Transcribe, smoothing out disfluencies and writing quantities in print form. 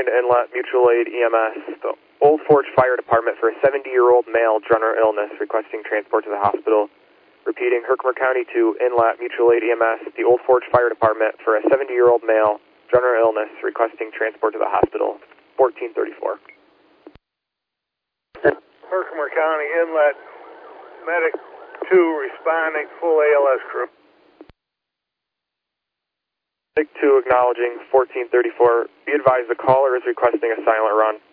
to Inlet Mutual Aid EMS, the Old Forge Fire Department for a 70-year-old male general illness requesting transport to the hospital. Repeating, Herkimer County to Inlet Mutual Aid EMS, the Old Forge Fire Department for a 70-year-old male general illness requesting transport to the hospital. 1434. Herkimer County Inlet Medic 2 responding, full ALS crew. Medic 2 acknowledging 1434. Be advised the caller is requesting a silent run.